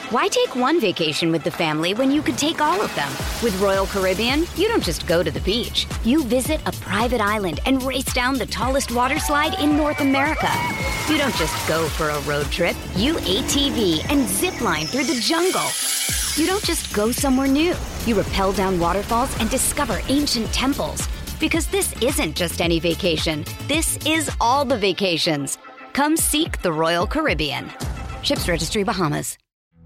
Why take one vacation with the family when you could take all of them? With Royal Caribbean, you don't just go to the beach. You visit a private island and race down the tallest water slide in North America. You don't just go for a road trip. You ATV and zip line through the jungle. You don't just go somewhere new. You rappel down waterfalls and discover ancient temples. Because this isn't just any vacation. This is all the vacations. Come seek the Royal Caribbean. Ships Registry, Bahamas.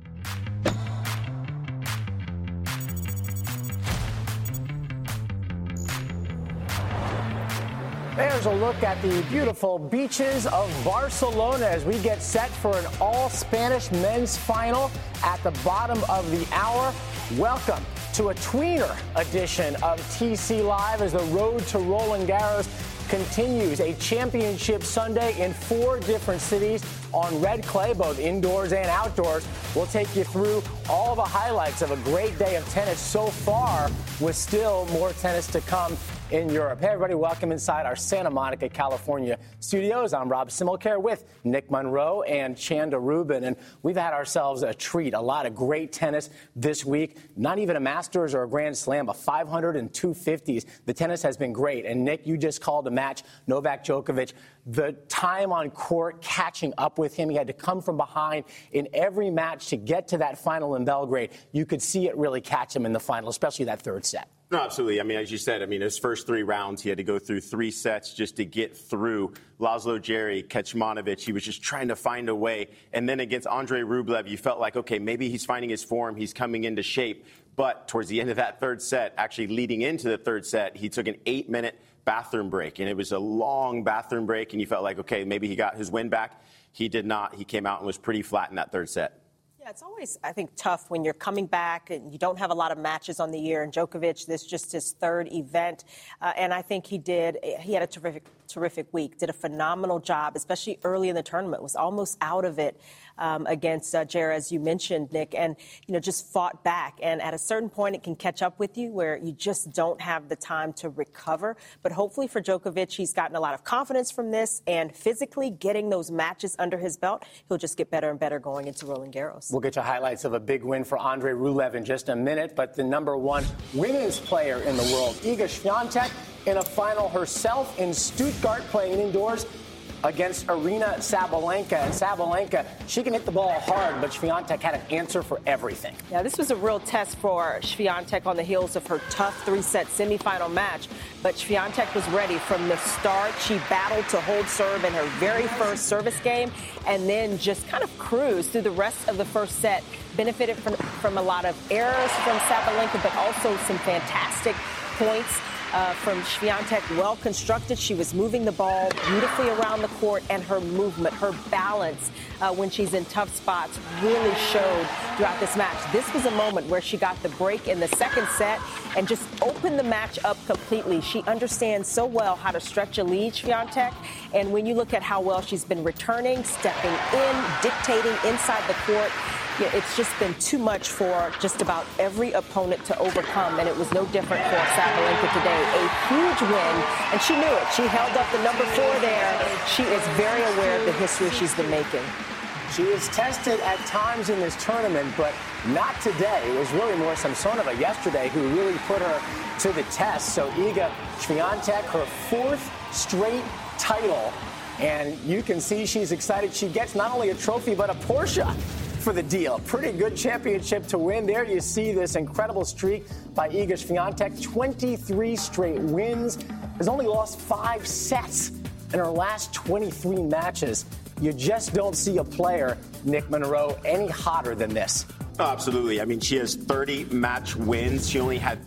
There's a look at the beautiful beaches of Barcelona as we get set for an all-Spanish men's final at the bottom of the hour. Welcome to a tweener edition of TC Live as the road to Roland Garros continues. A championship Sunday in 4 different cities on red clay, both indoors and outdoors. We'll take you through all the highlights of a great day of tennis so far, with still more tennis to come in Europe. Hey, everybody, welcome inside our Santa Monica, California studios. I'm Rob Simmelcare with Nick Monroe and Chanda Rubin, and we've had ourselves a treat. A lot of great tennis this week. Not even a Masters or a Grand Slam, a 500 and 250s. The tennis has been great. And Nick, you just called a match, Novak Djokovic. The time on court catching up with him. He had to come from behind in every match to get to that final in Belgrade. You could see it really catch him in the final, especially that third set. No, absolutely. I mean, as you said, his first 3 rounds, he had to go through 3 sets just to get through Laszlo Djere, Kecmanovic. He was just trying to find a way. And then against Andrei Rublev, you felt like, okay, maybe he's finding his form. He's coming into shape. But towards the end of that third set, actually leading into the third set, he took an 8-minute bathroom break. And it was a long bathroom break. And you felt like, okay, maybe he got his win back. He did not. He came out and was pretty flat in that third set. Yeah, it's always, I think, tough when you're coming back and you don't have a lot of matches on the year. And Djokovic, this is just his 3rd event. And I think he had a terrific week, did a phenomenal job, especially early in the tournament, was almost out of it against Djere, as you mentioned, Nick, and, just fought back. And at a certain point, it can catch up with you where you just don't have the time to recover. But hopefully for Djokovic, he's gotten a lot of confidence from this, and physically getting those matches under his belt, he'll just get better and better going into Roland Garros. We'll get you highlights of a big win for Andrei Rublev in just a minute, but the number 1 women's player in the world, Iga Swiatek, in a final herself in Stuttgart, playing indoors against Aryna Sabalenka. And Sabalenka, she can hit the ball hard, but Swiatek had an answer for everything. Yeah, this was a real test for Swiatek on the heels of her tough 3-set semifinal match. But Swiatek was ready from the start. She battled to hold serve in her very first service game and then just kind of cruised through the rest of the first set. Benefited from a lot of errors from Sabalenka, but also some fantastic points from Swiatek, well constructed. She was moving the ball beautifully around the court, and her movement, her balance when she's in tough spots really showed throughout this match. This was a moment where she got the break in the second set and just opened the match up completely. She understands so well how to stretch a lead, Swiatek, and when you look at how well she's been returning, stepping in, dictating inside the court, it's just been too much for just about every opponent to overcome, and it was no different for Sabalenka today. A huge win, and she knew it. She held up the number 4 there. She is very aware of the history she's been making. She is tested at times in this tournament, but not today. It was really more Samsonova yesterday who really put her to the test. So Iga Swiatek, her 4th straight title, and you can see she's excited. She gets not only a trophy, but a Porsche for the deal. Pretty good championship to win. There you see this incredible streak by Iga Swiatek. 23 straight wins. Has only lost 5 sets in her last 23 matches. You just don't see a player, Nick Monroe, any hotter than this. Oh, absolutely. I mean, she has 30 match wins. She only had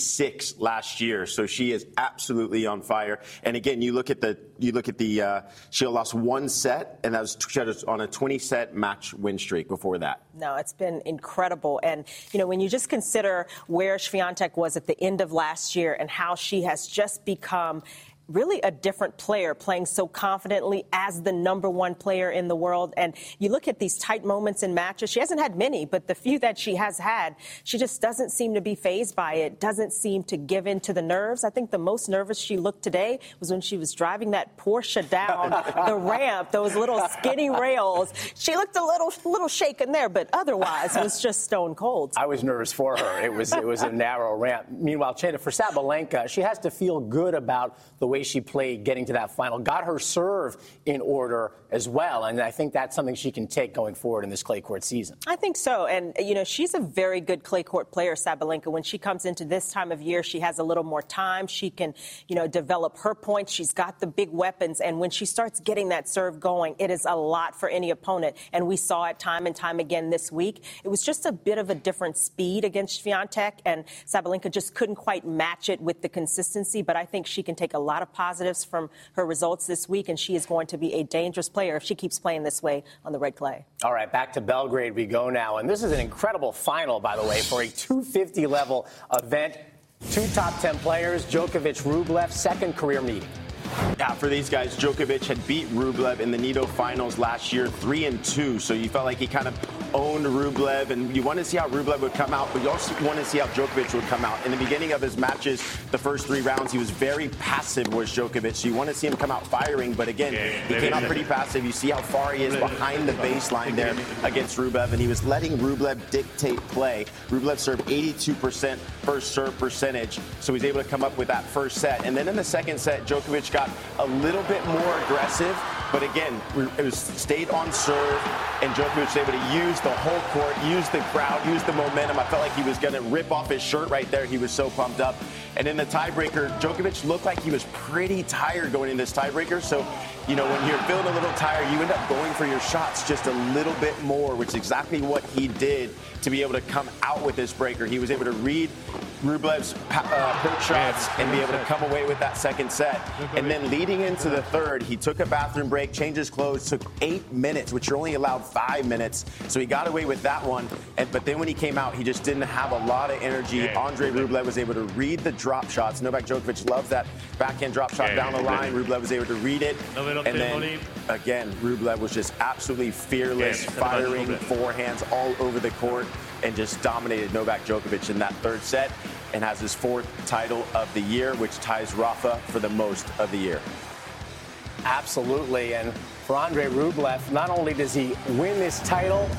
36 last year, so she is absolutely on fire. And again, you look at the she lost 1 set, and that was she was on a 20-set match win streak before that. No, it's been incredible. And, when you just consider where Swiatek was at the end of last year and how she has just become really a different player, playing so confidently as the number one player in the world. And you look at these tight moments in matches. She hasn't had many, but the few that she has had, she just doesn't seem to be fazed by it, doesn't seem to give in to the nerves. I think the most nervous she looked today was when she was driving that Porsche down the ramp, those little skinny rails. She looked a little shaken there, but otherwise it was just stone cold. I was nervous for her. It was a narrow ramp. Meanwhile, Chanda, for Sabalenka, she has to feel good about the way she played getting to that final, got her serve in order as well. And I think that's something she can take going forward in this clay court season. I think so. And, she's a very good clay court player, Sabalenka. When she comes into this time of year, she has a little more time. She can, develop her points. She's got the big weapons. And when she starts getting that serve going, it is a lot for any opponent. And we saw it time and time again this week. It was just a bit of a different speed against Swiatek, and Sabalenka just couldn't quite match it with the consistency. But I think she can take a lot of positives from her results this week, and she is going to be a dangerous player if she keeps playing this way on the red clay. All right, back to Belgrade we go now. And this is an incredible final, by the way, for a 250 level event. 2 top 10 players, Djokovic, Rublev, second career meeting. Yeah, for these guys, Djokovic had beat Rublev in the Nitto finals last year, 3-2. So you felt like he kind of owned Rublev, and you want to see how Rublev would come out, but you also want to see how Djokovic would come out. In the beginning of his matches, the first 3 rounds, he was very passive, was Djokovic. So you want to see him come out firing, but again, he came out pretty passive. You see how far he is behind the baseline there against Rublev, and he was letting Rublev dictate play. Rublev served 82% first serve percentage, so he was able to come up with that first set. And then in the second set, Djokovic got a little bit more aggressive, but again, it was stayed on serve, and Djokovic was able to use the whole court, use the crowd, use the momentum. I felt like he was going to rip off his shirt right there. He was so pumped up. And in the tiebreaker, Djokovic looked like he was pretty tired going in this tiebreaker. So, when you're feeling a little tired, you end up going for your shots just a little bit more, which is exactly what he did to be able to come out with this breaker. He was able to read Rublev's hook shots and be able to come away with that second set. And then leading into the third, he took a bathroom break, changed his clothes, took 8 minutes, which you're only allowed 5 minutes. So he got away with that one. But then when he came out, he just didn't have a lot of energy. Andrei Rublev was able to read the drop shots. Novak Djokovic loves that backhand drop shot down the line. Rublev was able to read it. And then, again, Rublev was just absolutely fearless, firing forehands all over the court and just dominated Novak Djokovic in that third set and has his 4th title of the year, which ties Rafa for the most of the year. Absolutely. And for Andrei Rublev, not only does he win this title,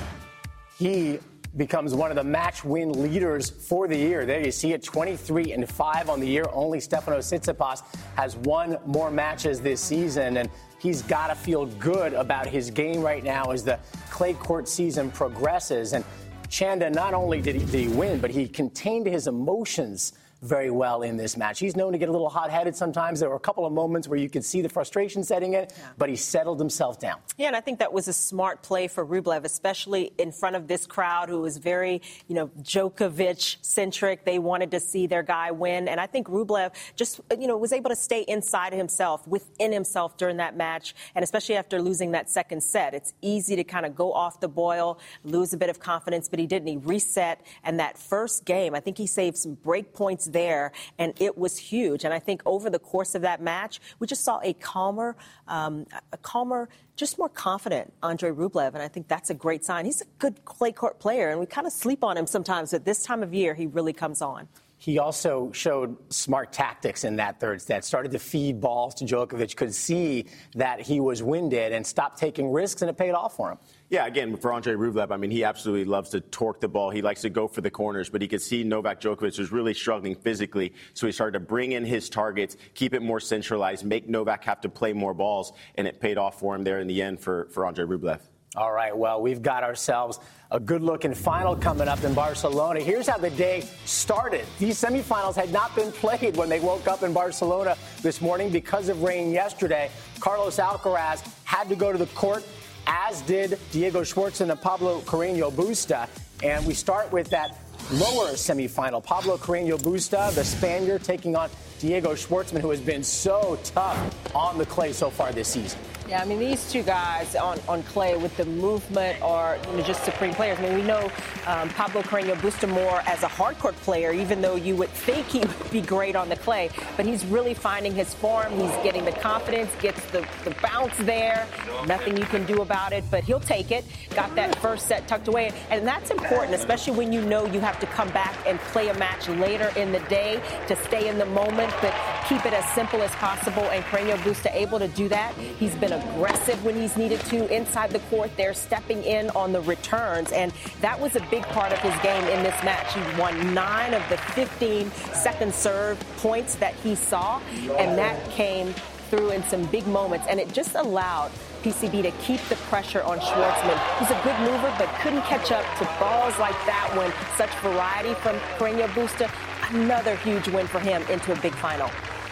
he becomes one of the match win leaders for the year. There you see it, 23-5 on the year. Only Stefanos Tsitsipas has won more matches this season, and he's got to feel good about his game right now as the clay court season progresses. And Chanda, not only did he win, but he contained his emotions very well in this match. He's known to get a little hot-headed sometimes. There were a couple of moments where you could see the frustration setting in, but he settled himself down. Yeah, and I think that was a smart play for Rublev, especially in front of this crowd who was very, Djokovic-centric. They wanted to see their guy win, and I think Rublev just, was able to stay inside himself, within himself during that match, and especially after losing that second set. It's easy to kind of go off the boil, lose a bit of confidence, but he didn't. He reset, and that first game, I think he saved some break points there, and it was huge. And I think over the course of that match, we just saw a calmer, just more confident Andrei Rublev, and I think that's a great sign. He's a good clay court player, and we kind of sleep on him sometimes, but this time of year, he really comes on. He also showed smart tactics in that third set, started to feed balls to Djokovic, could see that he was winded and stopped taking risks, and it paid off for him. Yeah, again, for Andrei Rublev, he absolutely loves to torque the ball. He likes to go for the corners, but he could see Novak Djokovic was really struggling physically, so he started to bring in his targets, keep it more centralized, make Novak have to play more balls, and it paid off for him there in the end for Andrei Rublev. All right, well, we've got ourselves a good-looking final coming up in Barcelona. Here's how the day started. These semifinals had not been played when they woke up in Barcelona this morning because of rain yesterday. Carlos Alcaraz had to go to the court, as did Diego Schwartzman and Pablo Carreño Busta. And we start with that lower semifinal. Pablo Carreño Busta, the Spaniard, taking on Diego Schwartzman, who has been so tough on the clay so far this season. Yeah, I mean, these two guys on clay with the movement are just supreme players. I mean, we know Pablo Carreño Busta more as a hardcourt player, even though you would think he would be great on the clay. But he's really finding his form. He's getting the confidence, gets the bounce there. Nothing you can do about it, but he'll take it. Got that first set tucked away. And that's important, especially when you know you have to come back and play a match later in the day to stay in the moment, but keep it as simple as possible. And Carreño Busta able to do that. He's been aggressive when he's needed to inside the court. They're stepping in on the returns, and that was a big part of his game in this match. He won 9 of the 15 second serve points that he saw, and that came through in some big moments, and it just allowed PCB to keep the pressure on Schwartzman, who's a good mover but couldn't catch up to balls like that one. Such variety from Carreño Busta. Another huge win for him into a big final.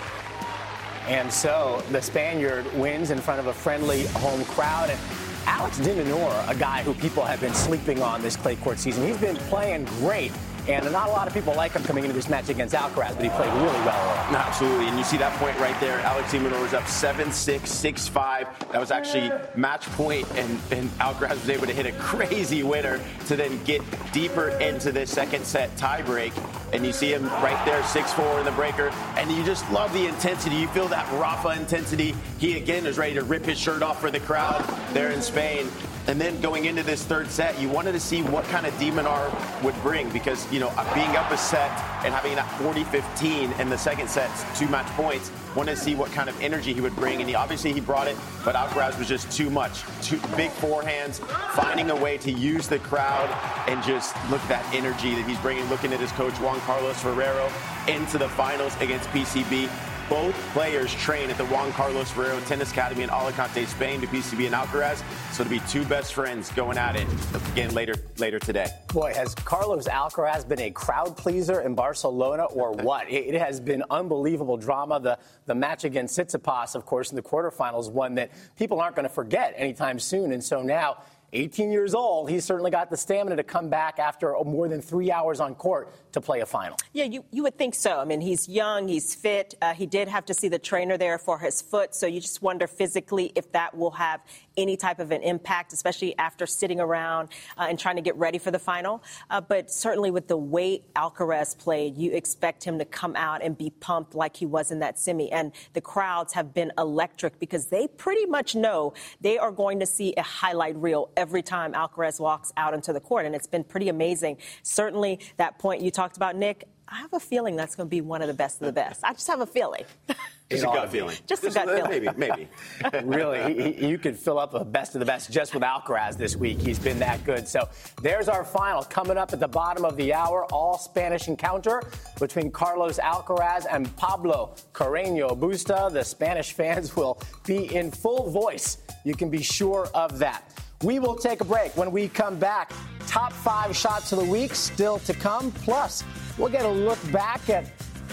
And so the Spaniard wins in front of a friendly home crowd. And Alex de Minaur, a guy who people have been sleeping on this clay court season, he's been playing great. And not a lot of people like him coming into this match against Alcaraz, but he played really well. Absolutely, and you see that point right there. Alex de Minaur was up 7-6, 6-5. That was actually match point, and Alcaraz was able to hit a crazy winner to then get deeper into the second set tiebreak. And you see him right there, 6-4 in the breaker, and you just love the intensity. You feel that Rafa intensity. He, again, is ready to rip his shirt off for the crowd there in Spain. And then going into this third set, you wanted to see what kind of de Minaur would bring because, being up a set and having that 40-15 in the second set, 2 match points, wanted to see what kind of energy he would bring. And he brought it, but Alcaraz was just too much. 2 big forehands, finding a way to use the crowd and just look at that energy that he's bringing, looking at his coach, Juan Carlos Ferrero, into the finals against PCB. Both players train at the Juan Carlos Ferrero Tennis Academy in Alicante, Spain, to PCB and Alcaraz. So to be 2 best friends going at it again later today. Boy, has Carlos Alcaraz been a crowd pleaser in Barcelona or what? It has been unbelievable drama. The match against Tsitsipas, of course, in the quarterfinals, one that people aren't going to forget anytime soon. And so now, 18 years old, he's certainly got the stamina to come back after more than 3 hours on court to play a final. Yeah, you would think so. I mean, he's young, he's fit. He did have to see the trainer there for his foot, so you just wonder physically if that will have any type of an impact, especially after sitting around and trying to get ready for the final. But certainly with the way Alcaraz played, you expect him to come out and be pumped like he was in that semi. And the crowds have been electric because they pretty much know they are going to see a highlight reel every time Alcaraz walks out into the court. And it's been pretty amazing. Certainly that point you talked about, Nick, I have a feeling that's going to be one of the best of the best. I just have a feeling. Just a gut feeling. Just a gut feeling. Maybe. Really, you could fill up a best of the best just with Alcaraz this week. He's been that good. So there's our final coming up at the bottom of the hour. All Spanish encounter between Carlos Alcaraz and Pablo Carreño Busta. The Spanish fans will be in full voice. You can be sure of that. We will take a break. When we come back, top 5 shots of the week still to come. Plus, we'll get a look back at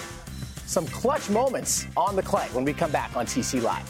some clutch moments on the clay when we come back on TC Live.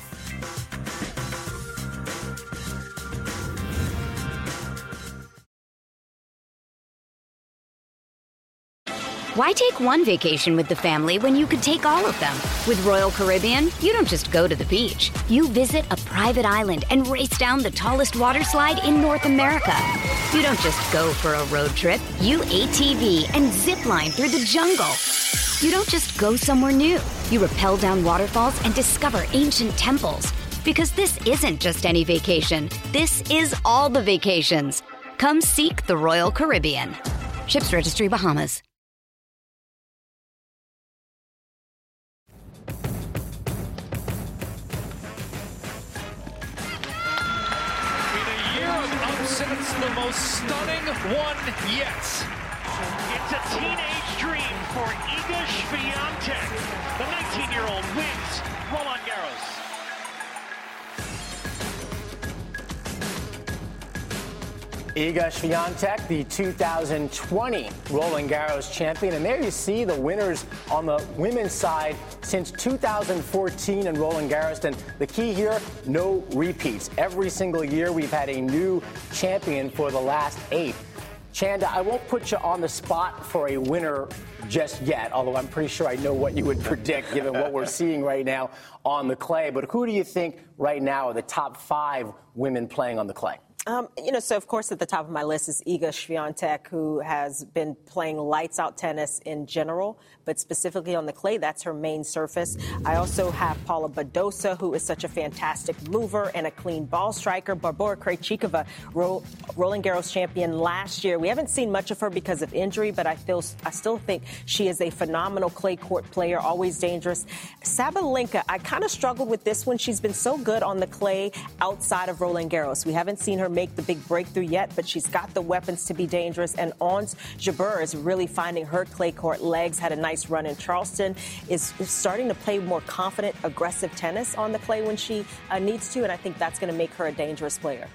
Why take one vacation with the family when you could take all of them? With Royal Caribbean, you don't just go to the beach. You visit a private island and race down the tallest water slide in North America. You don't just go for a road trip. You ATV and zip line through the jungle. You don't just go somewhere new. You rappel down waterfalls and discover ancient temples. Because this isn't just any vacation. This is all the vacations. Come seek the Royal Caribbean. Ships Registry, Bahamas. It's the most stunning one yet. It's a teenage dream for Iga Swiatek. The 19-year-old wins Roland Garros. Iga Swiatek, the 2020 Roland Garros champion. And there you see the winners on the women's side since 2014 in Roland Garros. And the key here, no repeats. Every single year we've had a new champion for the last 8. Chanda, I won't put you on the spot for a winner just yet, although I'm pretty sure I know what you would predict given what we're seeing right now on the clay. But who do you think right now are the top 5 women playing on the clay? So of course at the top of my list is Iga Swiatek, who has been playing lights out tennis in general, but specifically on the clay, that's her main surface. I also have Paula Badosa, who is such a fantastic mover and a clean ball striker. Barbora Krejcikova, Roland Garros champion last year. We haven't seen much of her because of injury, but I still think she is a phenomenal clay court player, always dangerous. Sabalenka, I kind of struggled with this one. She's been so good on the clay outside of Roland Garros. We haven't seen her make the big breakthrough yet, but she's got the weapons to be dangerous. And Ons Jabeur is really finding her clay court legs, had a nice run in Charleston, is starting to play more confident, aggressive tennis on the clay when she needs to, and I think that's going to make her a dangerous player.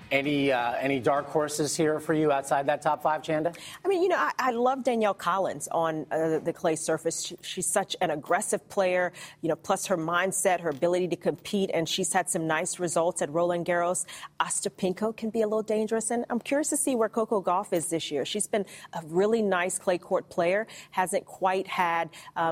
Any dark horses here for you outside that top 5, Chanda? I mean, I love Danielle Collins on the clay surface. She's such an aggressive player, plus her mindset, her ability to compete, and she's had some nice results at Roland Garros. Ostapenko can be a little dangerous, and I'm curious to see where Coco Gauff is this year. She's been a really nice clay court player, hasn't quite had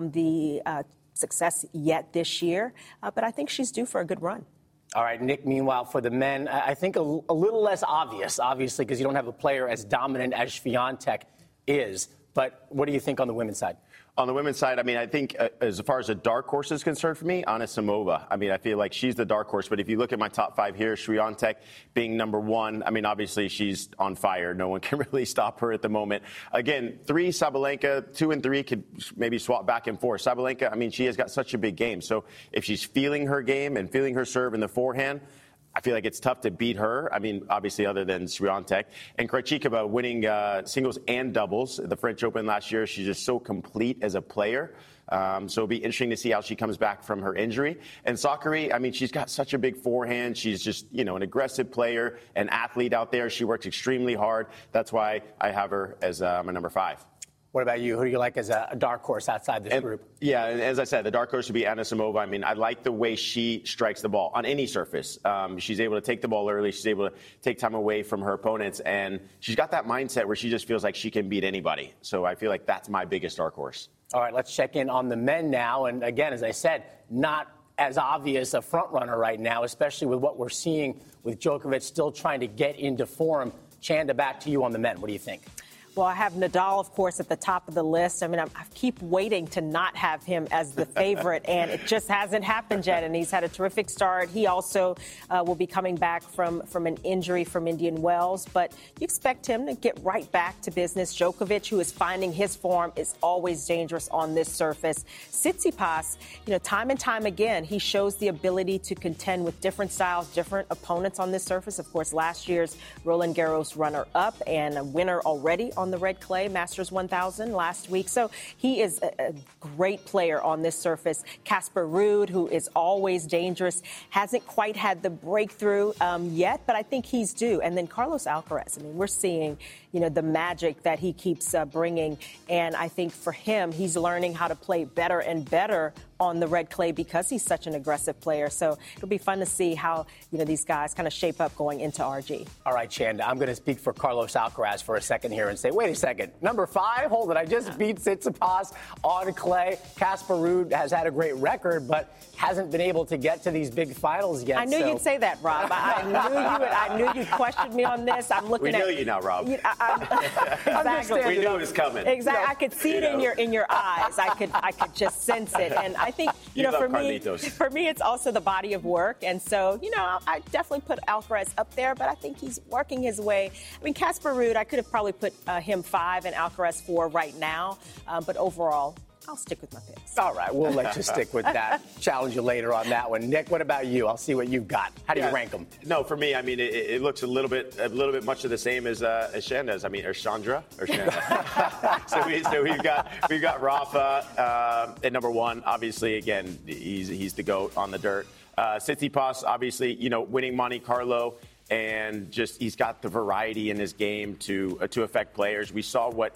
the success yet this year, but I think she's due for a good run. All right, Nick, meanwhile, for the men, I think a little less obvious, obviously, because you don't have a player as dominant as Swiatek is. But what do you think on the women's side? On the women's side, I mean, I think as far as a dark horse is concerned for me, Anna Samova. I mean, I feel like she's the dark horse. But if you look at my top 5 here, Swiatek being number 1, I mean, obviously she's on fire. No one can really stop her at the moment. Again, 3, Sabalenka, 2 and 3 could maybe swap back and forth. Sabalenka, I mean, she has got such a big game. So if she's feeling her game and feeling her serve in the forehand, I feel like it's tough to beat her. I mean, obviously, other than Swiatek. And Krejcikova winning singles and doubles. The French Open last year, she's just so complete as a player. So it'll be interesting to see how she comes back from her injury. And Sakkari, I mean, she's got such a big forehand. She's just, an aggressive player, an athlete out there. She works extremely hard. That's why I have her as my number 5. What about you? Who do you like as a dark horse outside this group? Yeah, and as I said, the dark horse would be Anna Samova. I mean, I like the way she strikes the ball on any surface. She's able to take the ball early. She's able to take time away from her opponents. And she's got that mindset where she just feels like she can beat anybody. So I feel like that's my biggest dark horse. All right, let's check in on the men now. And again, as I said, not as obvious a front runner right now, especially with what we're seeing with Djokovic still trying to get into form. Chanda, back to you on the men. What do you think? Well, I have Nadal, of course, at the top of the list. I mean, I keep waiting to not have him as the favorite, and it just hasn't happened yet. And he's had a terrific start. He also will be coming back from an injury from Indian Wells. But you expect him to get right back to business. Djokovic, who is finding his form, is always dangerous on this surface. Tsitsipas, time and time again, he shows the ability to contend with different styles, different opponents on this surface. Of course, last year's Roland Garros runner-up and a winner already on the red clay, Masters 1000 last week. So he is a great player on this surface. Casper Ruud, who is always dangerous, hasn't quite had the breakthrough yet, but I think he's due. And then Carlos Alcaraz. I mean, we're seeing, the magic that he keeps bringing. And I think for him, he's learning how to play better and better on the red clay because he's such an aggressive player. So it'll be fun to see how, these guys kind of shape up going into RG. All right, Chanda, I'm going to speak for Carlos Alcaraz for a second here and say, wait a second, number 5, hold it, I just beat Tsitsipas on clay. Casper Ruud has had a great record, but hasn't been able to get to these big finals yet. I knew you'd say that, Rob. I knew you'd question me on this. I'm looking at... We know you now, Rob. Exactly. We knew it was coming. Exactly. I could see it in your eyes. I could just sense it. And I think, for me, it's also the body of work. And so, I definitely put Alcaraz up there, but I think he's working his way. I mean, Casper Ruud, I could have probably put him 5 and Alcaraz 4 right now. But overall, I'll stick with my picks. All right, we'll let you stick with that. Challenge you later on that one. Nick, what about you? I'll see what you've got. How do you rank them? No, for me, I mean, it looks a little bit much of the same as Chanda's. I mean, or Chandra. So we've got Rafa at number 1. Obviously, again, he's the GOAT on the dirt. Tsitsipas, obviously, winning Monte Carlo. And just he's got the variety in his game to affect players. We saw what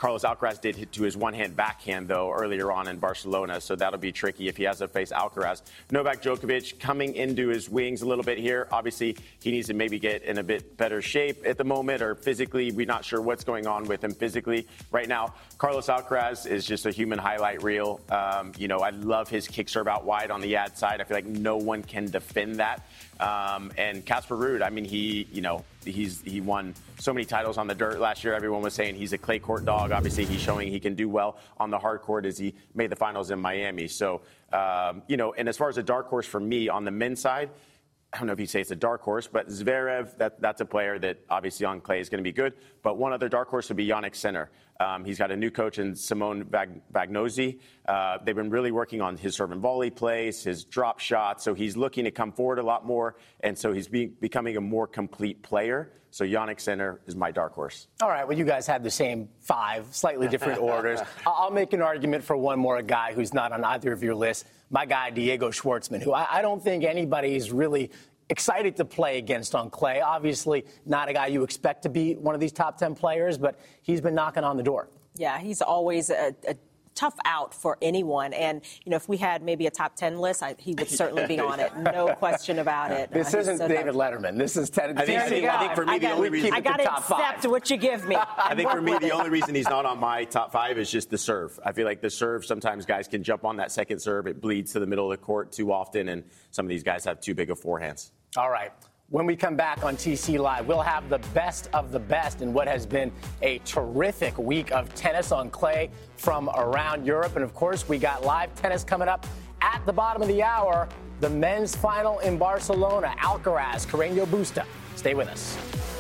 Carlos Alcaraz did hit to his one-hand backhand, though, earlier on in Barcelona, so that'll be tricky if he has to face Alcaraz. Novak Djokovic coming into his wings a little bit here. Obviously, he needs to maybe get in a bit better shape at the moment, or physically. We're not sure what's going on with him physically right now. Carlos Alcaraz is just a human highlight reel. I love his kick serve out wide on the ad side. I feel like no one can defend that. And Casper Ruud, I mean, he won so many titles on the dirt last year. Everyone was saying he's a clay court dog. Obviously, he's showing he can do well on the hard court as he made the finals in Miami. So, and as far as a dark horse for me on the men's side, I don't know if you say it's a dark horse, but Zverev, that's a player that obviously on clay is going to be good. But one other dark horse would be Jannik Sinner. He's got a new coach in Simone Vagnozzi. They've been really working on his serve and volley plays, his drop shots. So he's looking to come forward a lot more. And so he's becoming a more complete player. So Jannik Sinner is my dark horse. All right, well, you guys have the same 5, slightly different orders. I'll make an argument for one more guy who's not on either of your lists. My guy, Diego Schwartzman, who I don't think anybody is really excited to play against on clay. Obviously, not a guy you expect to be one of these top 10 players, but he's been knocking on the door. Yeah, he's always a tough out for anyone. And, if we had maybe a top 10 list, he would certainly be on it. No question about it. This isn't David Letterman. This is Ted. I think for me, the only reason I got to accept what you give me. I think for me, the only reason he's not on my top 5 is just the serve. I feel like the serve, sometimes guys can jump on that second serve. It bleeds to the middle of the court too often, and some of these guys have too big of forehands. All right. When we come back on TC Live, we'll have the best of the best in what has been a terrific week of tennis on clay from around Europe. And, of course, we got live tennis coming up at the bottom of the hour. The men's final in Barcelona. Alcaraz, Carreño Busta. Stay with us.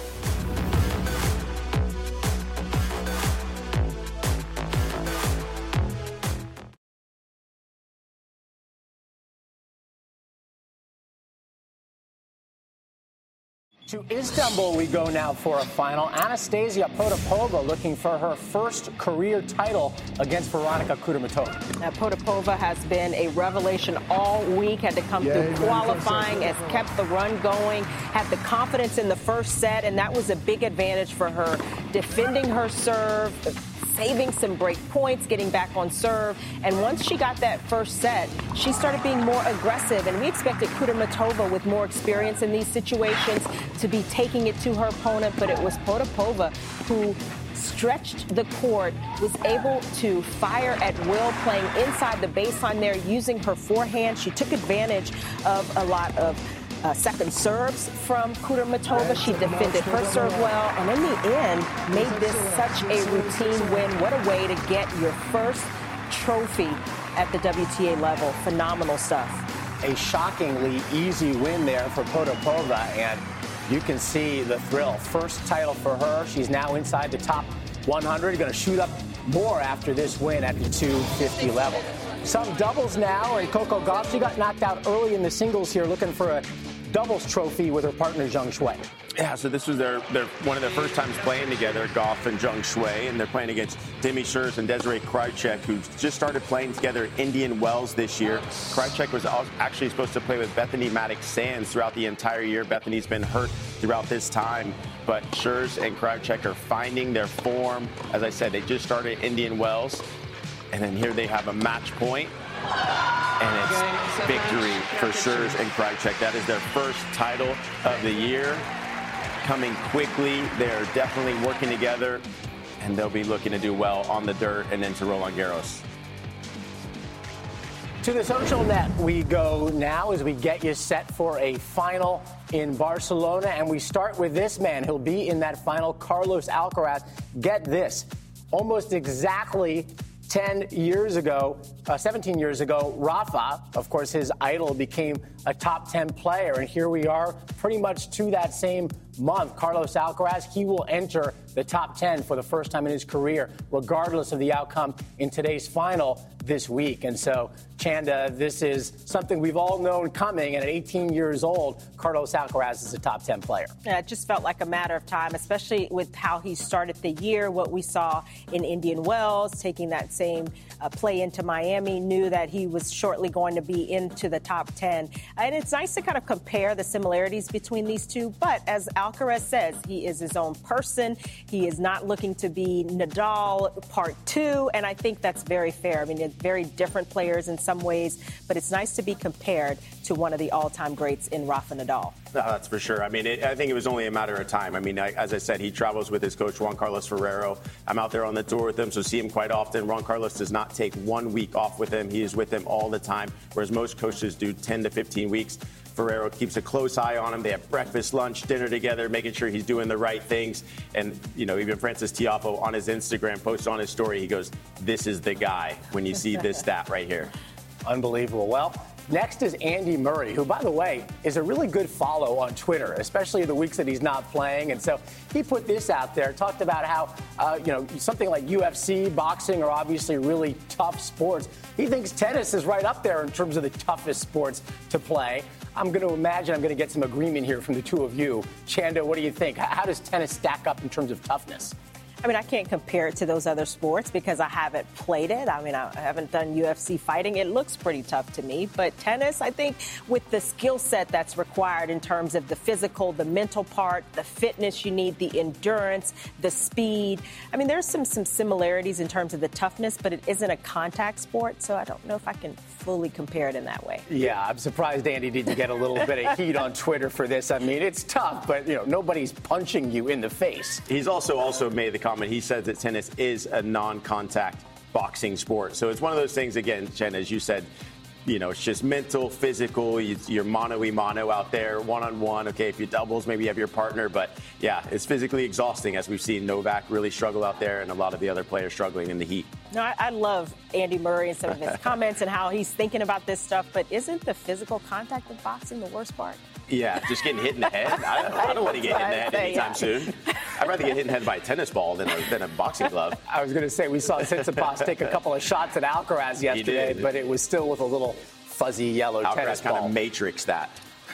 To Istanbul we go now for a final. Anastasia Potapova looking for her first career title against Veronika Kudermetova. Now, Potapova has been a revelation all week, had to come through qualifying, has kept the run going, had the confidence in the first set, and that was a big advantage for her, defending her serve, saving some break points, getting back on serve. And once she got that first set, she started being more aggressive. And we expected Kudermetova, with more experience in these situations, to be taking it to her opponent. But it was Potapova who stretched the court, was able to fire at will, playing inside the baseline there, using her forehand. She took advantage of a lot of second serves from Kudermetova. She defended her serve well, and in the end, made this such a routine win. What a way to get your first trophy at the WTA level. Phenomenal stuff. A shockingly easy win there for Potapova, and you can see the thrill. First title for her. She's now inside the top 100. Going to shoot up more after this win at the 250 level. Some doubles now, and Coco Gauff, she got knocked out early in the singles here, looking for a doubles trophy with her partner Zheng Shuai. Yeah, so this was their one of their first times playing together, Gauff and Zheng Shuai, and they're playing against Demi Scherz and Desiree Krajicek, who just started playing together at Indian Wells this year. Krajicek was actually supposed to play with Bethany Maddox-Sands throughout the entire year. Bethany's been hurt throughout this time, but Scherz and Krajicek are finding their form. As I said, they just started at Indian Wells, and then here they have a match point. And it's victory for Scherz and Krajicek. That is their first title of the year. Coming quickly. They're definitely working together, and they'll be looking to do well on the dirt and into Roland Garros. To the social net we go now as we get you set for a final in Barcelona. And we start with this man. He'll be in that final, Carlos Alcaraz. Get this. Almost exactly 17 years ago, Rafa, of course, his idol, became a top 10 player. And here we are pretty much to that same month. Carlos Alcaraz, he will enter the top 10 for the first time in his career, regardless of the outcome in today's final this week. And so, Chanda, this is something we've all known coming. And at 18 years old, Carlos Alcaraz is a top 10 player. Yeah, it just felt like a matter of time, especially with how he started the year, what we saw in Indian Wells, taking that same play into Miami, knew that he was shortly going to be into the top 10. And it's nice to kind of compare the similarities between these two. But as Alcaraz says he is his own person. He is not looking to be Nadal part 2, and I think that's very fair. I mean, they're very different players in some ways, but it's nice to be compared to one of the all-time greats in Rafa Nadal. No, that's for sure. I mean, I think it was only a matter of time. I mean, as I said, he travels with his coach, Juan Carlos Ferrero. I'm out there on the tour with him, so see him quite often. Juan Carlos does not take 1 week off with him. He is with him all the time, whereas most coaches do 10 to 15 weeks. Ferrero keeps a close eye on him. They have breakfast, lunch, dinner together, making sure he's doing the right things. And, you know, even Francis Tiafoe on his Instagram posts on his story, he goes, "This is the guy," when you see this stat right here. Unbelievable. Well, next is Andy Murray, who, by the way, is a really good follow on Twitter, especially the weeks that he's not playing. And so he put this out there, talked about how, something like UFC, boxing are obviously really tough sports. He thinks tennis is right up there in terms of the toughest sports to play. I'm going to imagine I'm going to get some agreement here from the two of you. Chanda, what do you think? How does tennis stack up in terms of toughness? I mean, I can't compare it to those other sports because I haven't played it. I mean, I haven't done UFC fighting. It looks pretty tough to me. But tennis, I think with the skill set that's required in terms of the physical, the mental part, the fitness you need, the endurance, the speed. I mean, there's some similarities in terms of the toughness, but it isn't a contact sport. So I don't know if I can fully compare it in that way. Yeah, I'm surprised Andy didn't get a little bit of heat on Twitter for this. I mean, it's tough, but, nobody's punching you in the face. He's also made the comment. He says that tennis is a non-contact boxing sport. So it's one of those things, again, Jen, as you said, it's just mental, physical. You're mano-a-mano out there, one-on-one. Okay, if you doubles, maybe you have your partner. But, yeah, it's physically exhausting, as we've seen Novak really struggle out there and a lot of the other players struggling in the heat. No, I love Andy Murray and some of his comments and how he's thinking about this stuff. But isn't the physical contact of boxing the worst part? Yeah, just getting hit in the head. I don't want to get hit in the head anytime soon. I'd rather get hit in the head by a tennis ball than a boxing glove. I was going to say, we saw Tsitsipas take a couple of shots at Alcaraz yesterday, but it was still with a little fuzzy yellow tennis ball. Alcaraz kind of matrixed that.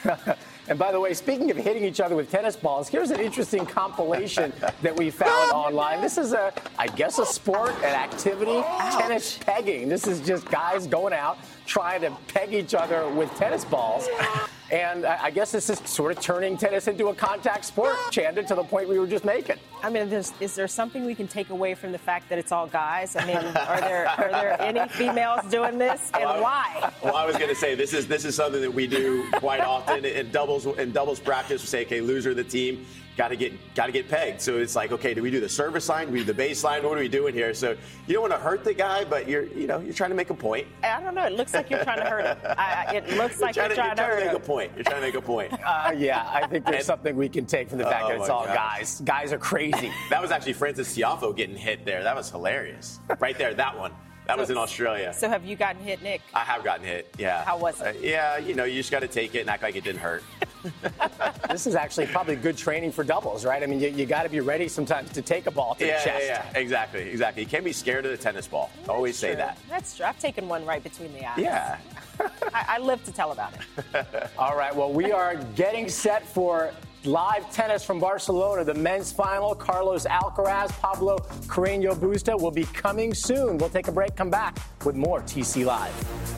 And by the way, speaking of hitting each other with tennis balls, here's an interesting compilation that we found online. This is a sport, an activity, tennis pegging. This is just guys going out trying to peg each other with tennis balls. And I guess this is sort of turning tennis into a contact sport, Chanda, to the point we were just making. I mean, is there something we can take away from the fact that it's all guys? I mean, are there any females doing this, and why? Well, I was going to say this is something that we do quite often in doubles practice. We say, okay, loser of the team. Got to get pegged. So it's like, okay, do we do the service line? Do we do the base line? What are we doing here? So you don't want to hurt the guy, but you're trying to make a point. I don't know. It looks like you're trying to hurt him. It looks like you're trying to hurt him. You're trying to make a point. Yeah, I think there's something we can take from the fact that it's all guys. Guys are crazy. That was actually Francis Tiafoe getting hit there. That was hilarious. Right there, that one. That was in Australia. So have you gotten hit, Nick? I have gotten hit, yeah. How was it? You just got to take it and act like it didn't hurt. This is actually probably good training for doubles, right? I mean, you got to be ready sometimes to take a ball to the chest. Yeah, exactly. You can't be scared of the tennis ball. Always say that. That's true. I've taken one right between the eyes. Yeah. I live to tell about it. All right, well, we are getting set for live tennis from Barcelona, the men's final. Carlos Alcaraz, Pablo Carreño Busta will be coming soon. We'll take a break, come back with more TC Live.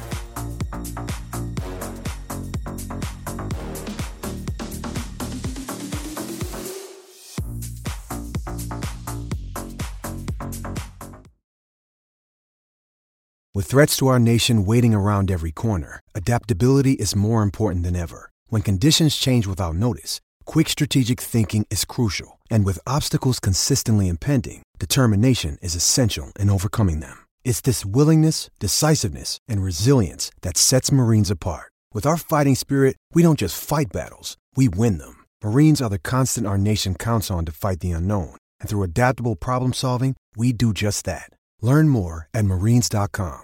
With threats to our nation waiting around every corner, adaptability is more important than ever. When conditions change without notice, quick strategic thinking is crucial. And with obstacles consistently impending, determination is essential in overcoming them. It's this willingness, decisiveness, and resilience that sets Marines apart. With our fighting spirit, we don't just fight battles, we win them. Marines are the constant our nation counts on to fight the unknown. And through adaptable problem solving, we do just that. Learn more at Marines.com.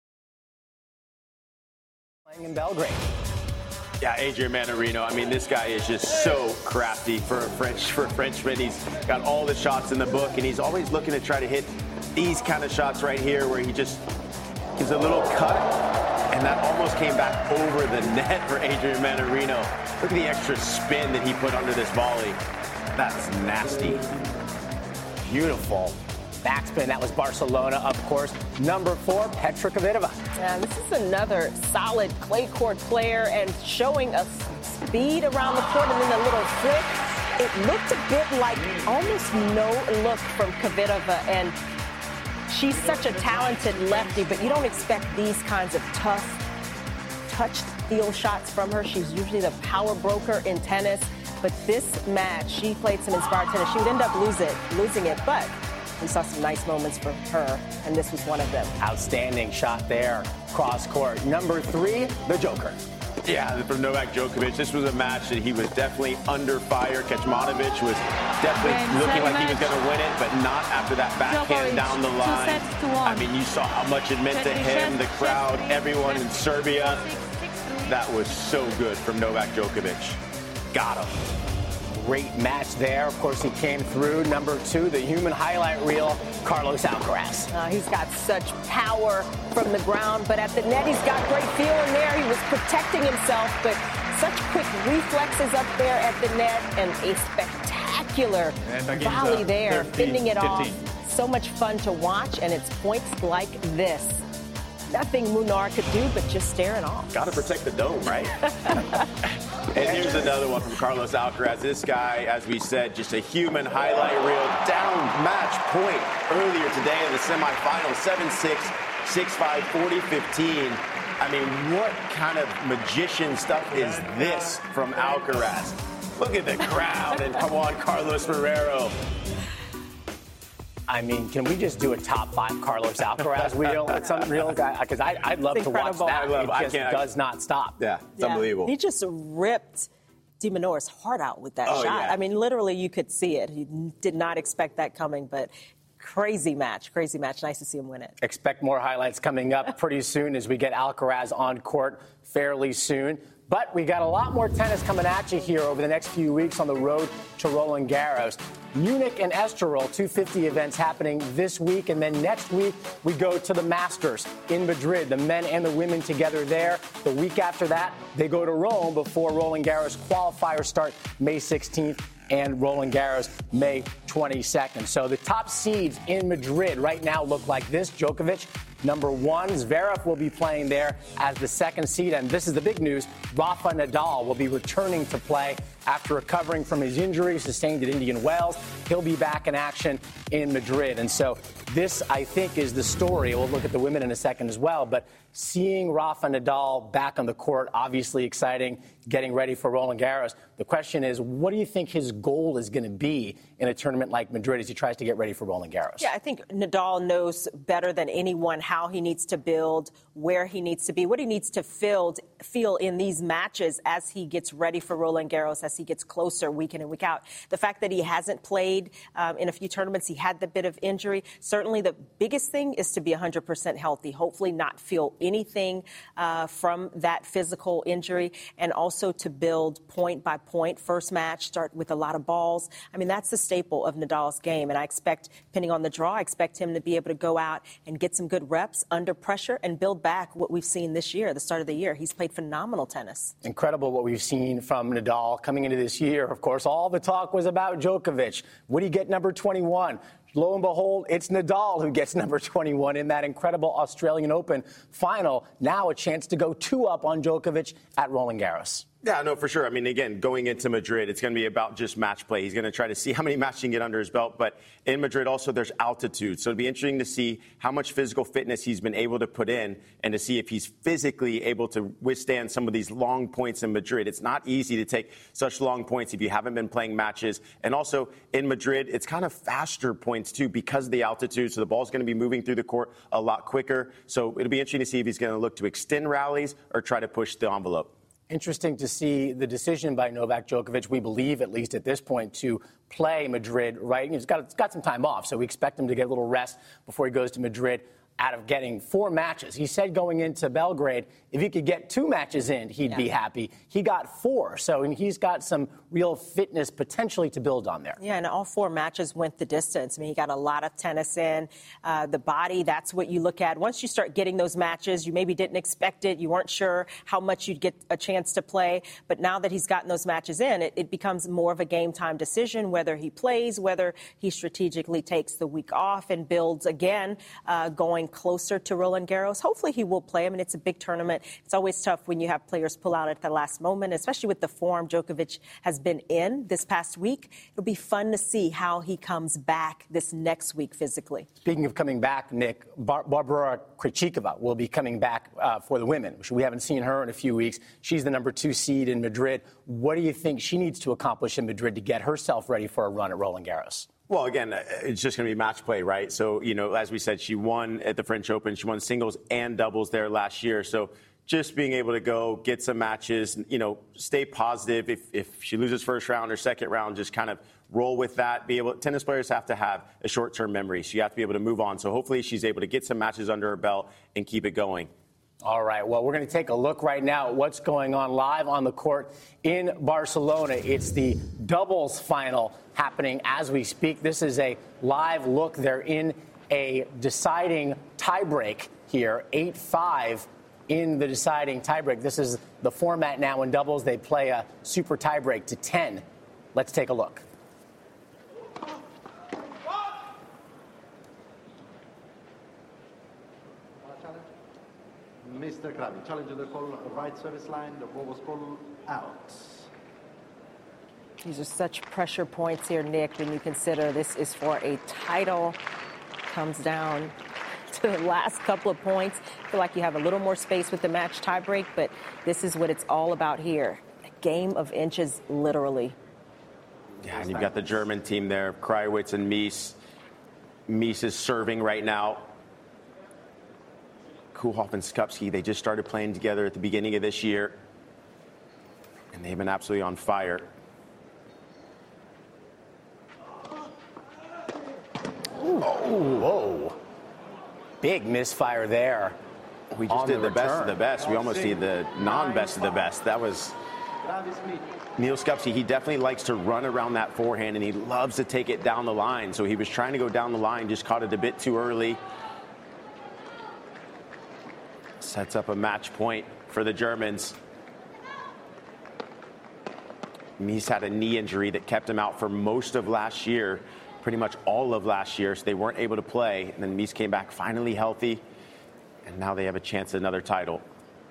Playing in Belgrade. Yeah, Adrian Mannarino. I mean, this guy is just so crafty for a Frenchman. He's got all the shots in the book, and he's always looking to try to hit these kind of shots right here where he just gives a little cut, and that almost came back over the net for Adrian Mannarino. Look at the extra spin that he put under this volley. That's nasty. Beautiful. Backspin, that was Barcelona, of course. Number 4, Petra Kvitova. Yeah, this is another solid clay court player and showing a speed around the court and then a little flick. it looked a bit like almost no look from Kvitova, and she's such a talented lefty, but you don't expect these kinds of tough, touched field shots from her. She's usually the power broker in tennis, but this match, she played some inspired tennis. She would end up losing it, but we saw some nice moments for her, and this was one of them. Outstanding shot there, cross court. Number 3, the Joker. Yeah, from Novak Djokovic, this was a match that he was definitely under fire. Kecmanovic was definitely looking like he was going to win it, but not after that backhand down the line. I mean, you saw how much it meant to him, the crowd, everyone in Serbia. That was so good from Novak Djokovic. Got him. Great match there. Of course, he came through. Number 2, the human highlight reel, Carlos Alcaraz. He's got such power from the ground, but at the net, he's got great feeling there. He was protecting himself, but such quick reflexes up there at the net, and a spectacular volley there, fending it off. So much fun to watch, and it's points like this. Nothing Munar could do but just stare it off. Got to protect the dome, right? And here's another one from Carlos Alcaraz. This guy, as we said, just a human highlight reel. Down match point earlier today in the semifinal. 7-6, 6-5, 40-15. I mean, what kind of magician stuff is this from Alcaraz? Look at the crowd and Juan Carlos Ferrero. I mean, can we just do a top 5 Carlos Alcaraz wheel? It's some real guy, because I'd love to watch that. It just does not stop. Yeah, it's unbelievable. He just ripped de Minaur's heart out with that shot. Yeah. I mean, literally, you could see it. He did not expect that coming, but crazy match. Nice to see him win it. Expect more highlights coming up pretty soon as we get Alcaraz on court fairly soon. But we got a lot more tennis coming at you here over the next few weeks on the road to Roland Garros. Munich and Estoril, 250 events happening this week. And then next week, we go to the Masters in Madrid, the men and the women together there. The week after that, they go to Rome before Roland Garros qualifiers start May 16th and Roland Garros May 22nd. So the top seeds in Madrid right now look like this. Djokovic, number 1. Zverev will be playing there as the 2nd seed. And this is the big news. Rafa Nadal will be returning to play after recovering from his injury sustained at Indian Wells. He'll be back in action in Madrid. And so this, I think, is the story. We'll look at the women in a second as well. But seeing Rafa Nadal back on the court, obviously exciting, getting ready for Roland Garros. The question is, what do you think his goal is going to be in a tournament like Madrid as he tries to get ready for Roland Garros? Yeah, I think Nadal knows better than anyone how he needs to build, where he needs to be, what he needs to feel in these matches as he gets ready for Roland Garros, as he gets closer week in and week out. The fact that he hasn't played in a few tournaments, he had the bit of injury. Certainly the biggest thing is to be 100% healthy, hopefully not feel anything from that physical injury, and also to build point by point. First match, start with a lot of balls. I mean, that's the staple of Nadal's game, and I expect, depending on the draw, I expect him to be able to go out and get some good reps under pressure and build back what we've seen this year, the start of the year. He's played phenomenal tennis. Incredible what we've seen from Nadal coming into this year. Of course, all the talk was about Djokovic. Would he get number 21? Lo and behold, it's Nadal who gets number 21 in that incredible Australian Open final. Now a chance to go 2-up on Djokovic at Roland Garros. Yeah, no, for sure. I mean, again, going into Madrid, it's going to be about just match play. He's going to try to see how many matches he can get under his belt. But in Madrid, also, there's altitude. So it'll be interesting to see how much physical fitness he's been able to put in and to see if he's physically able to withstand some of these long points in Madrid. It's not easy to take such long points if you haven't been playing matches. And also, in Madrid, it's kind of faster points, too, because of the altitude. So the ball's going to be moving through the court a lot quicker. So it'll be interesting to see if he's going to look to extend rallies or try to push the envelope. Interesting to see the decision by Novak Djokovic, we believe, at least at this point, to play Madrid, right? He's got some time off, so we expect him to get a little rest before he goes to Madrid. Out of getting 4 matches. He said going into Belgrade, if he could get 2 matches in, he'd be happy. He got 4, so he's got some real fitness potentially to build on there. Yeah, and all 4 matches went the distance. I mean, he got a lot of tennis in. The body, that's what you look at. Once you start getting those matches, you maybe didn't expect it. You weren't sure how much you'd get a chance to play. But now that he's gotten those matches in, it becomes more of a game-time decision, whether he plays, whether he strategically takes the week off and builds again going closer to Roland Garros. Hopefully he will play. I mean, it's a big tournament. It's always tough when you have players pull out at the last moment, especially with the form Djokovic has been in this past week. It'll be fun to see how he comes back this next week physically. Speaking of coming back, Nick, Barbora Krejcikova will be coming back for the women, which we haven't seen her in a few weeks. She's the number 2 seed in Madrid. What do you think she needs to accomplish in Madrid to get herself ready for a run at Roland Garros? Well, again, it's just going to be match play, right? So, as we said, she won at the French Open. She won singles and doubles there last year. So just being able to go get some matches, stay positive. If she loses first round or second round, just kind of roll with that. Tennis players have to have a short-term memory, so you have to be able to move on. So hopefully she's able to get some matches under her belt and keep it going. All right, well, we're going to take a look right now at what's going on live on the court in Barcelona. It's the doubles final happening as we speak. This is a live look. They're in a deciding tiebreak here, 8-5 in the deciding tiebreak. This is the format now in doubles. They play a super tiebreak to 10. Let's take a look. Mr. Krabi, challenger the call, right service line, the ball was called out. These are such pressure points here, Nick, when you consider this is for a title. Comes down to the last couple of points. I feel like you have a little more space with the match tiebreak, but this is what it's all about here. A game of inches, literally. Yeah, and you've got the German team there, Krajewicz and Mies. Mies is serving right now. Koolhof and Skupski, they just started playing together at the beginning of this year, and they've been absolutely on fire. Ooh. Oh, whoa. Big misfire there. We just did the best of the best. We almost did the non-best of the best. That was Neil Skupski. He definitely likes to run around that forehand, and he loves to take it down the line. So he was trying to go down the line, just caught it a bit too early. Sets up a match point for the Germans. Mies had a knee injury that kept him out for most of last year, pretty much all of last year, so they weren't able to play. And then Mies came back finally healthy, and now they have a chance at another title.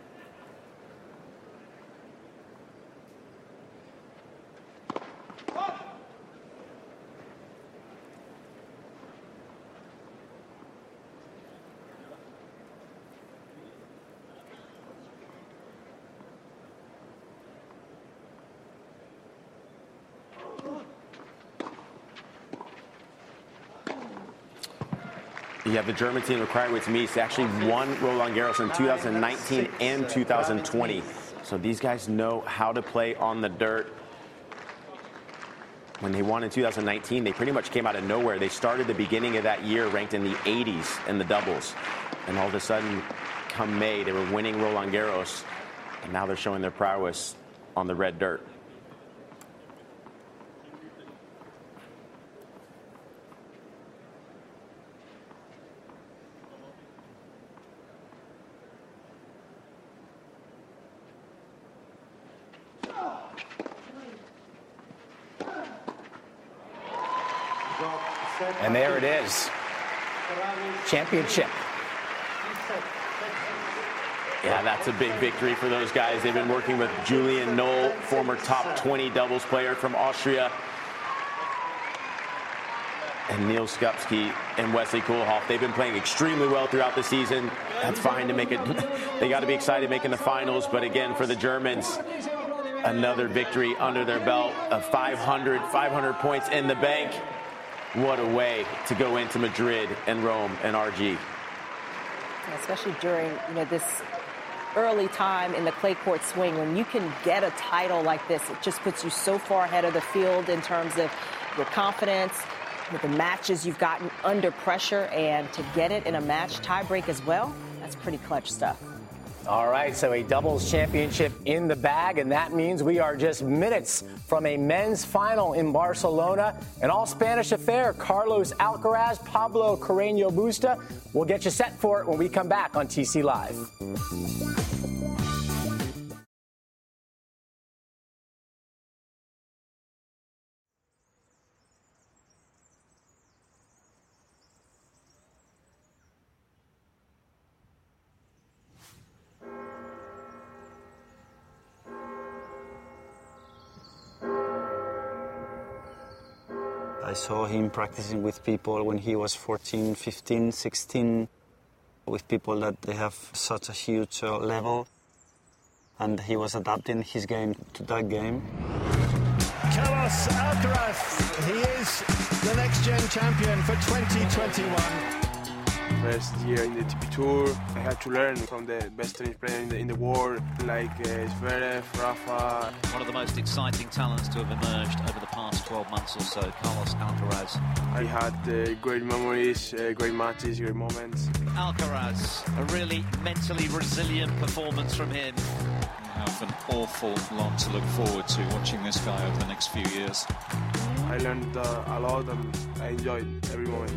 You have the German team of Krajewicz Mies. They actually won Roland Garros in 2019 and 2020. So these guys know how to play on the dirt. When they won in 2019, they pretty much came out of nowhere. They started the beginning of that year ranked in the 80s in the doubles. And all of a sudden, come May, they were winning Roland Garros. And now they're showing their prowess on the red dirt. And there it is. Championship. Yeah, that's a big victory for those guys. They've been working with Julian Noll, former top 20 doubles player from Austria, and Neil Skupski and Wesley Koolhof. They've been playing extremely well throughout the season. That's fine to make it. They got to be excited making the finals. But again, for the Germans, another victory under their belt of 500 points in the bank. What a way to go into Madrid and Rome and RG. Especially during this early time in the clay court swing, when you can get a title like this, it just puts you so far ahead of the field in terms of your confidence, with the matches you've gotten under pressure, and to get it in a match tiebreak as well, that's pretty clutch stuff. All right, so a doubles championship in the bag, and that means we are just minutes from a men's final in Barcelona. An all-Spanish affair. Carlos Alcaraz, Pablo Carreño Busta. We'll get you set for it when we come back on TC Live. I saw him practicing with people when he was 14, 15, 16, with people that they have such a huge level, and he was adapting his game to that game. Carlos Alcaraz, he is the next-gen champion for 2021. First year in the ATP Tour, I had to learn from the best tennis player in the world, like Zverev, Rafa. One of the most exciting talents to have emerged over the past 12 months or so, Carlos Alcaraz. I had great memories, great matches, great moments. Alcaraz, a really mentally resilient performance from him. You have an awful lot to look forward to watching this guy over the next few years. I learned a lot and I enjoyed every moment.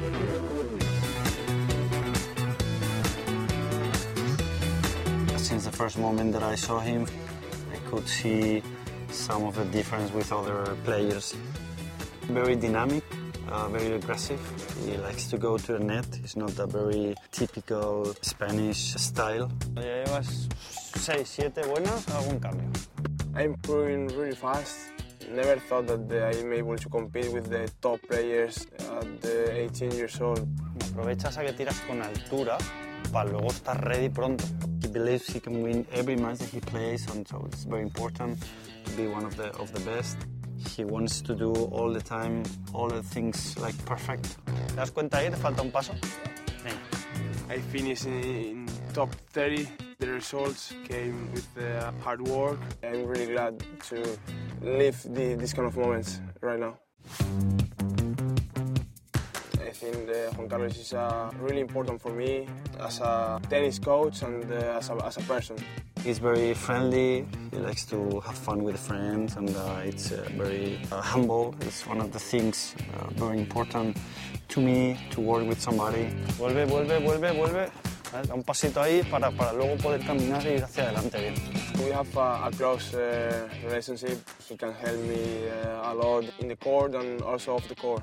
Since the first moment that I saw him, I could see some of the difference with other players. Very dynamic, very aggressive. He likes to go to the net. It's not a very typical Spanish style. Ya llevas 6, 7 buenas, algún cambio. I'm improving really fast. Never thought that I'm able to compete with the top players at 18 years old. Aprovechas a que tiras con altura para luego estar ready pronto. He believes he can win every match that he plays, and so it's very important to be one of the best. He wants to do all the time, all the things like perfect. ¿Te das cuenta ahí? ¿Te falta un paso? I finished in top 30. The results came with hard work. I'm really glad to live these kind of moments right now. I think Juan Carlos is really important for me as a tennis coach and as a person. He's very friendly, he likes to have fun with friends, and it's very humble. It's one of the things very important to me, to work with somebody. Vuelve, vuelve, vuelve, vuelve. Da un pasito ahí para luego poder caminar y ir hacia adelante bien. We have a close relationship. He can help me a lot in the court and also off the court.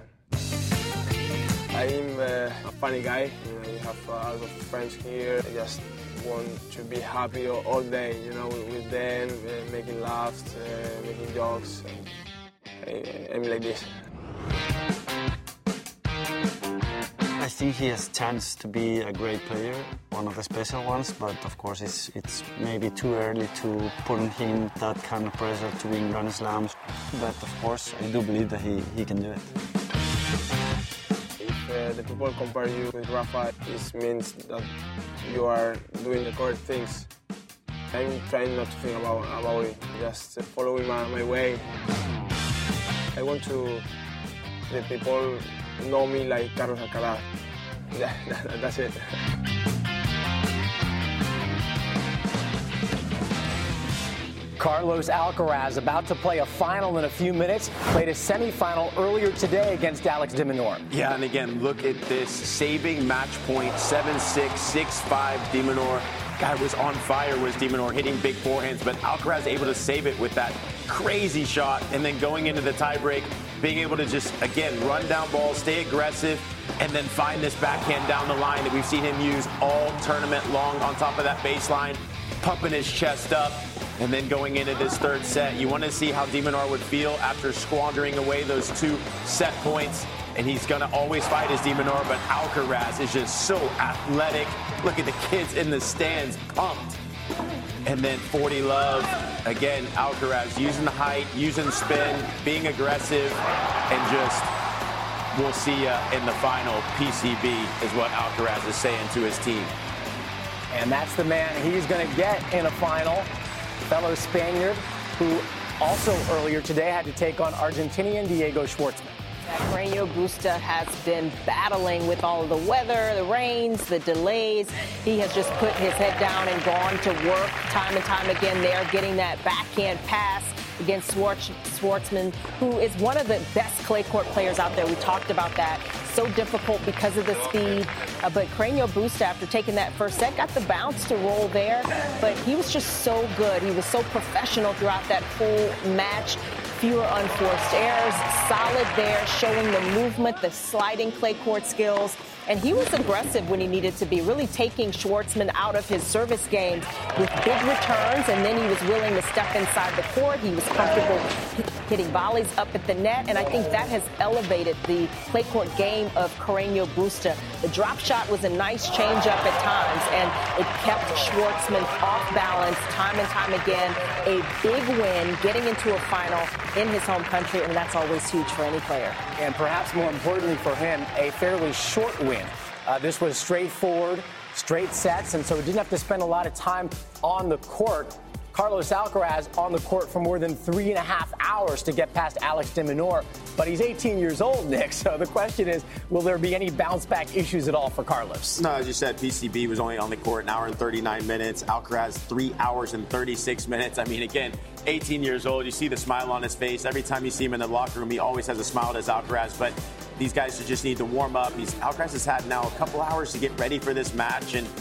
I'm a funny guy. I have a lot of friends here. I just want to be happy all day, with them, making laughs, making jokes. I'm like this. I think he has a chance to be a great player, one of the special ones, but of course it's maybe too early to put on him that kind of pressure to win Grand Slams. But of course, I do believe that he can do it. If the people compare you with Rafa, it means that you are doing the correct things. I'm trying not to think about it, just following my way. I want to let people know me like Carlos Alcaraz. That's it. Carlos Alcaraz about to play a final in a few minutes. Played a semifinal earlier today against Alex de Minaur. Yeah, and again, look at this. Saving match point, 7-6, 6-5, de Minaur. Guy was on fire, was de Minaur, hitting big forehands, but Alcaraz able to save it with that crazy shot, and then going into the tiebreak, being able to just, again, run down balls, stay aggressive, and then find this backhand down the line that we've seen him use all tournament long on top of that baseline, pumping his chest up. And then going into this third set, you want to see how de Minaur would feel after squandering away those 2 set points. And he's going to always fight as de Minaur, but Alcaraz is just so athletic. Look at the kids in the stands, pumped. And then 40 love. Again, Alcaraz using the height, using spin, being aggressive, and just, we'll see you in the final. PCB is what Alcaraz is saying to his team. And that's the man he's going to get in a final. Fellow Spaniard who also earlier today had to take on Argentinian Diego Schwartzman. Carreño Busta has been battling with all of the weather, the rains, the delays. He has just put his head down and gone to work time and time again there, getting that backhand pass against Schwartzman, who is one of the best clay court players out there. We talked about that. So difficult because of the speed. But Carreño Busta, after taking that first set, got the bounce to roll there. But he was just so good. He was so professional throughout that full match. Fewer unforced errors, solid there, showing the movement, the sliding clay court skills. And he was aggressive when he needed to be, really taking Schwartzman out of his service games with big returns. And then he was willing to step inside the court. He was comfortable hitting volleys up at the net. And I think that has elevated the clay court game of Carreño Busta. The drop shot was a nice change up at times, and it kept Schwartzman off balance time and time again. A big win, getting into a final in his home country, and that's always huge for any player. And perhaps more importantly for him, a fairly short win. This was straightforward, straight sets, and so he didn't have to spend a lot of time on the court. Carlos Alcaraz on the court for more than 3.5 hours to get past Alex de Minaur. But he's 18 years old, Nick, so the question is, will there be any bounce-back issues at all for Carlos? No, as you said, PCB was only on the court an hour and 39 minutes. Alcaraz, 3 hours and 36 minutes. I mean, again, 18 years old. You see the smile on his face. Every time you see him in the locker room, he always has a smile as Alcaraz. But these guys just need to warm up. Alcaraz has had now a couple hours to get ready for this match. And,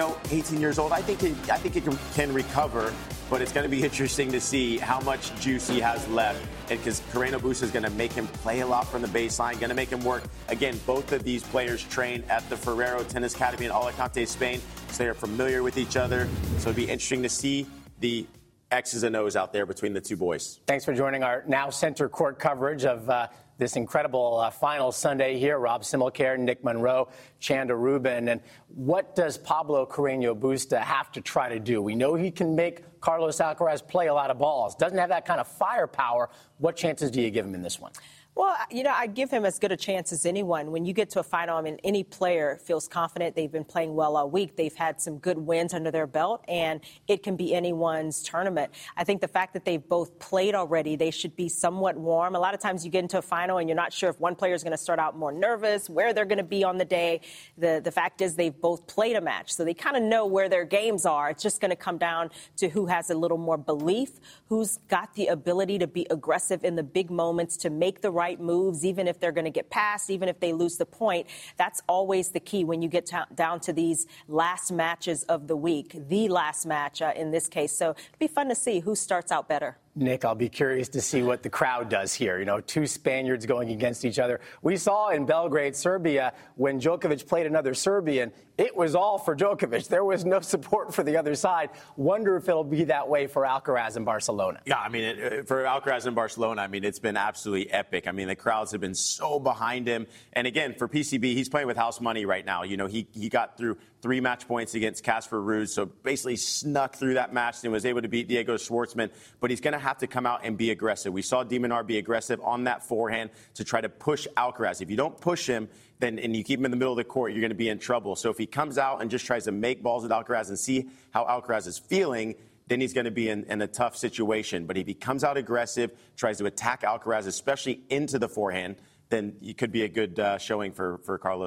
18 years old, I think it can recover. But it's going to be interesting to see how much juice he has left. Because Carreño Busta is going to make him play a lot from the baseline, going to make him work. Again, both of these players train at the Ferrero Tennis Academy in Alicante, Spain. So they are familiar with each other. So it'll be interesting to see the X's and O's out there between the two boys. Thanks for joining our Now Center Court coverage of this incredible final Sunday here. Rob Simmelkjær, Nick Monroe, Chanda Rubin. And what does Pablo Carreño Busta have to try to do? We know he can make Carlos Alcaraz play a lot of balls. Doesn't have that kind of firepower. What chances do you give him in this one? Well, I give him as good a chance as anyone. When you get to a final, any player feels confident. They've been playing well all week. They've had some good wins under their belt, and it can be anyone's tournament. I think the fact that they've both played already, they should be somewhat warm. A lot of times you get into a final and you're not sure if one player is going to start out more nervous, where they're going to be on the day. The fact is they've both played a match, so they kind of know where their games are. It's just going to come down to who has a little more belief, who's got the ability to be aggressive in the big moments, to make the right moves, even if they're going to get past, even if they lose the point. That's always the key when you get down to these last matches of the week, the last match in this case. So it'll be fun to see who starts out better. Nick, I'll be curious to see what the crowd does here. Two Spaniards going against each other. We saw in Belgrade, Serbia, when Djokovic played another Serbian, it was all for Djokovic. There was no support for the other side. Wonder if it'll be that way for Alcaraz in Barcelona. Yeah, for Alcaraz in Barcelona, it's been absolutely epic. The crowds have been so behind him. And again, for PCB, he's playing with house money right now. He got through 3 match points against Casper Ruud, so basically snuck through that match and was able to beat Diego Schwartzman. But he's going to have to come out and be aggressive. We saw de Minaur be aggressive on that forehand to try to push Alcaraz. If you don't push him, and you keep him in the middle of the court, you're going to be in trouble. So if he comes out and just tries to make balls at Alcaraz and see how Alcaraz is feeling, then he's going to be in a tough situation. But if he comes out aggressive, tries to attack Alcaraz, especially into the forehand, then it could be a good showing for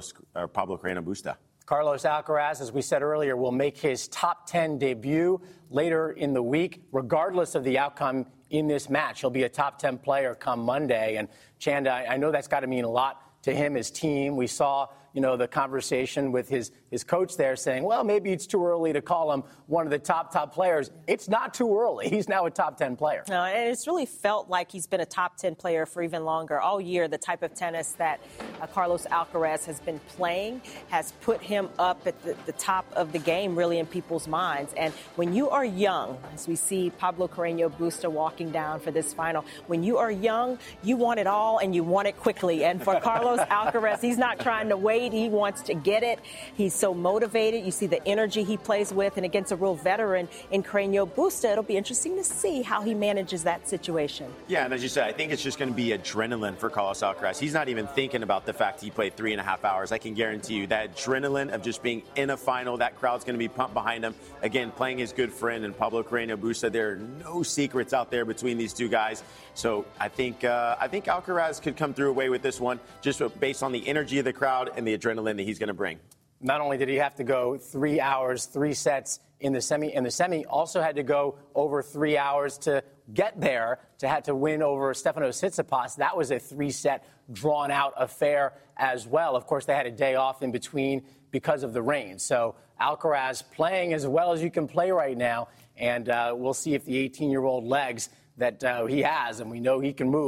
Pablo Carreño Busta. Carlos Alcaraz, as we said earlier, will make his top 10 debut later in the week. Regardless of the outcome in this match, he'll be a top 10 player come Monday. And Chanda, I know that's got to mean a lot to him, his team. We saw, the conversation with his coach there saying, well, maybe it's too early to call him one of the top players. It's not too early. He's now a top 10 player. No, and it's really felt like he's been a top 10 player for even longer. All year, the type of tennis that Carlos Alcaraz has been playing has put him up at the top of the game, really, in people's minds. And when you are young, as we see Pablo Carreño Busta walking down for this final, when you are young, you want it all and you want it quickly. And for Carlos Alcaraz, he's not trying to wait. He wants to get it. He's so motivated. You see the energy he plays with. And against a real veteran in Carreño Busta, it'll be interesting to see how he manages that situation. Yeah, and as you said, I think it's just going to be adrenaline for Carlos Alcaraz. He's not even thinking about the fact he played 3.5 hours. I can guarantee you that adrenaline of just being in a final, that crowd's going to be pumped behind him. Again, playing his good friend and Pablo Carreño Busta. There are no secrets out there between these two guys. So I think Alcaraz could come through away with this one just based on the energy of the crowd and the adrenaline that he's going to bring. Not only did he have to go 3 hours, 3 sets in the semi also had to go over 3 hours to get there, to win over Stefanos Tsitsipas. That was a 3-set drawn-out affair as well. Of course, they had a day off in between because of the rain. So Alcaraz playing as well as you can play right now, and we'll see if the 18-year-old legs that he has, and we know he can move,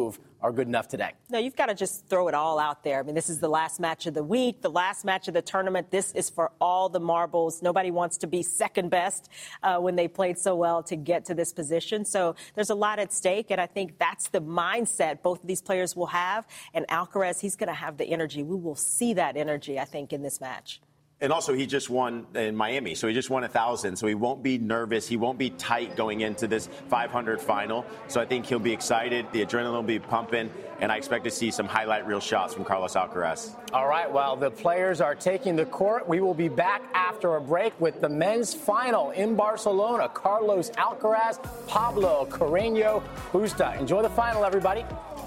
are good enough today. No, you've got to just throw it all out there. I mean, this is the last match of the week, the last match of the tournament. This is for all the marbles. Nobody wants to be second best when they played so well to get to this position. So there's a lot at stake, and I think that's the mindset both of these players will have. And Alcaraz, he's going to have the energy. We will see that energy, I think, in this match. And also, he just won in Miami, so he just won 1,000. So he won't be nervous. He won't be tight going into this 500 final. So I think he'll be excited. The adrenaline will be pumping. And I expect to see some highlight reel shots from Carlos Alcaraz. All right, well, the players are taking the court. We will be back after a break with the men's final in Barcelona. Carlos Alcaraz, Pablo Carreño Busta. Enjoy the final, everybody.